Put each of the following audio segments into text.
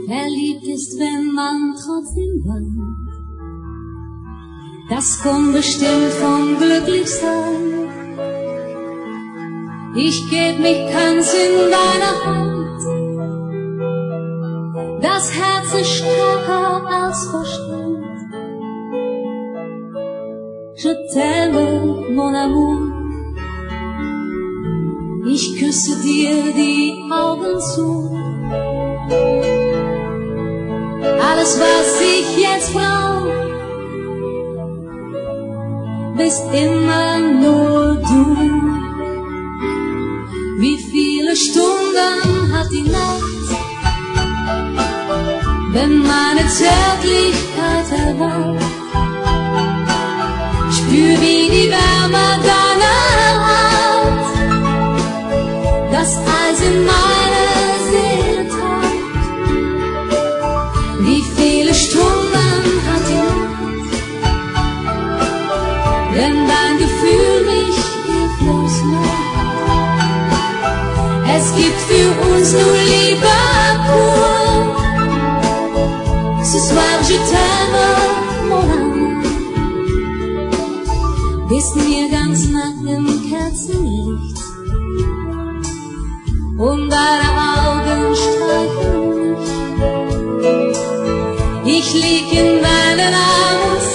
Verliebt ist, wenn man trotzdem weint. Das kommt bestimmt vom Glücklichsein. Ich geb mich ganz in deine Hand. Das Herz ist stärker als Verstand. Je t'aime, mon amour. Ich küsse dir die Augen zu. Alles, was ich jetzt brauch, bist immer nur du. Wie viele Stunden hat die Nacht, wenn meine Zärtlichkeit erwacht? Spür wie die Wärme deiner Haut das Eis in meine Seele taucht. Wie viele Stunden hat die Nacht, wenn dein Gefühl mich hilflos macht? Es gibt für uns nur Liebe pur. Ce soir je t'aime, mon amour. Bist mir ganz nah im Kerzenlicht und deine Augen streichen mich. Ich lieg in deinen Armen und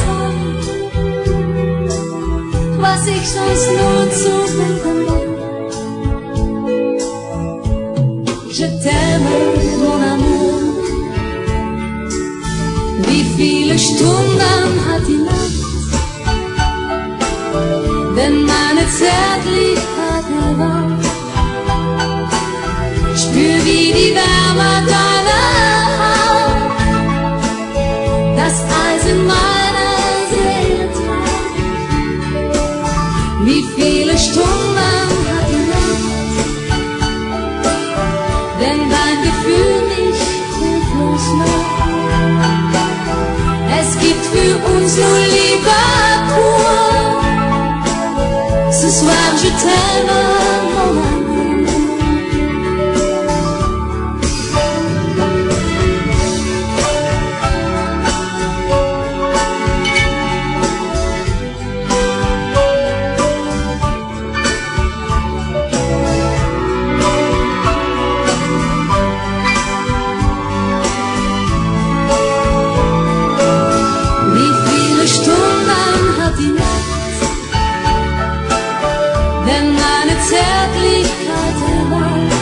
sag, was ich sonst nur zu denken will. Je t'aime, mon amour. Wie viele Stunden hat die Nacht, wenn meine Zärtlichkeit erwacht? Spür wie die Wärme deiner Haut das Eis in meiner Seele taucht. Wie viele Stunden hat die Nacht, wenn dein Gefühl mich hilflos macht? Es gibt für uns nur Liebe pur. Ce soir je t'aime, mon amour. Zärtlichkeit erwacht.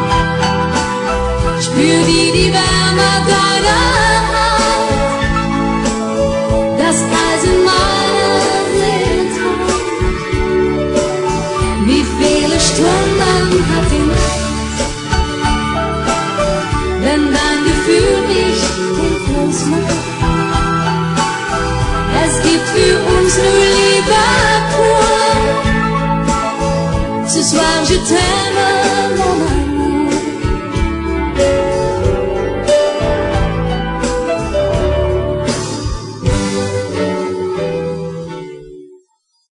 Spür wie die Wärme deiner Haut das Eis in meiner Seele taucht. Wie viele Stunden hat die Nacht, wenn dein Gefühl mich hilflos macht? Es gibt für uns nur Liebe pur. Ce soir je t'aime.